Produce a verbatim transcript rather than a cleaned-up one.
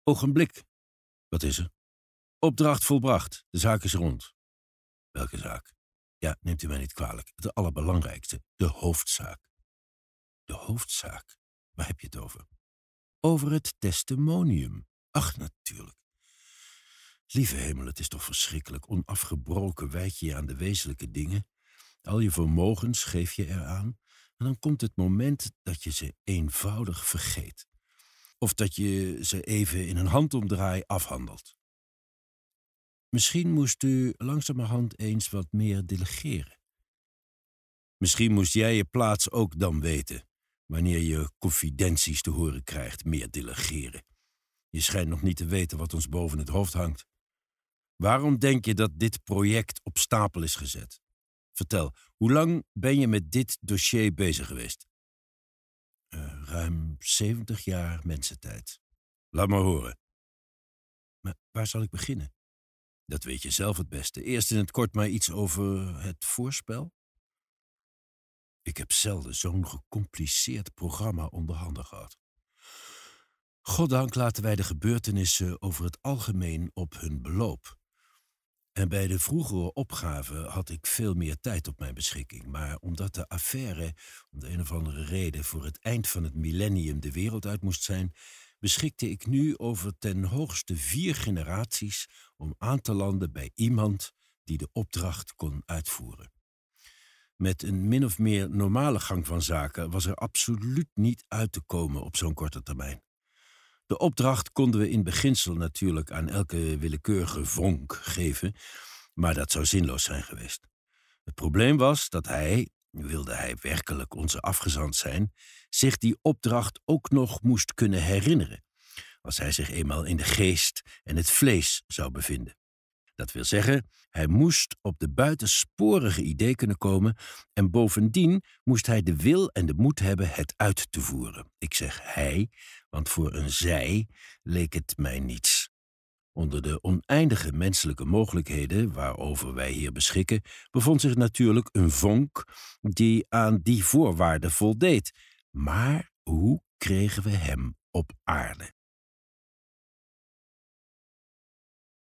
Ogenblik. Wat is er? Opdracht volbracht. De zaak is rond. Welke zaak? Ja, neemt u mij niet kwalijk. De allerbelangrijkste. De hoofdzaak. De hoofdzaak? Waar heb je het over? Over het testimonium. Ach, natuurlijk. Lieve hemel, het is toch verschrikkelijk. Onafgebroken wijd je je aan de wezenlijke dingen. Al je vermogens geef je eraan. En dan komt het moment dat je ze eenvoudig vergeet. Of dat je ze even in een handomdraai afhandelt. Misschien moest u langzamerhand eens wat meer delegeren. Misschien moest jij je plaats ook dan weten, wanneer je confidenties te horen krijgt, meer delegeren. Je schijnt nog niet te weten wat ons boven het hoofd hangt. Waarom denk je dat dit project op stapel is gezet? Vertel, hoe lang ben je met dit dossier bezig geweest? Uh, ruim zeventig jaar mensentijd. Laat maar horen. Maar waar zal ik beginnen? Dat weet je zelf het beste. Eerst in het kort maar iets over het voorspel. Ik heb zelden zo'n gecompliceerd programma onder handen gehad. Goddank laten wij de gebeurtenissen over het algemeen op hun beloop. En bij de vroegere opgave had ik veel meer tijd op mijn beschikking. Maar omdat de affaire om de een of andere reden voor het eind van het millennium de wereld uit moest zijn, beschikte ik nu over ten hoogste vier generaties om aan te landen bij iemand die de opdracht kon uitvoeren. Met een min of meer normale gang van zaken was er absoluut niet uit te komen op zo'n korte termijn. De opdracht konden we in beginsel natuurlijk aan elke willekeurige vonk geven, maar dat zou zinloos zijn geweest. Het probleem was dat hij, wilde hij werkelijk onze afgezant zijn, zich die opdracht ook nog moest kunnen herinneren, als hij zich eenmaal in de geest en het vlees zou bevinden. Dat wil zeggen, hij moest op de buitensporige idee kunnen komen en bovendien moest hij de wil en de moed hebben het uit te voeren. Ik zeg hij, want voor een zij leek het mij niets. Onder de oneindige menselijke mogelijkheden waarover wij hier beschikken, bevond zich natuurlijk een vonk die aan die voorwaarden voldeed. Maar hoe kregen we hem op aarde?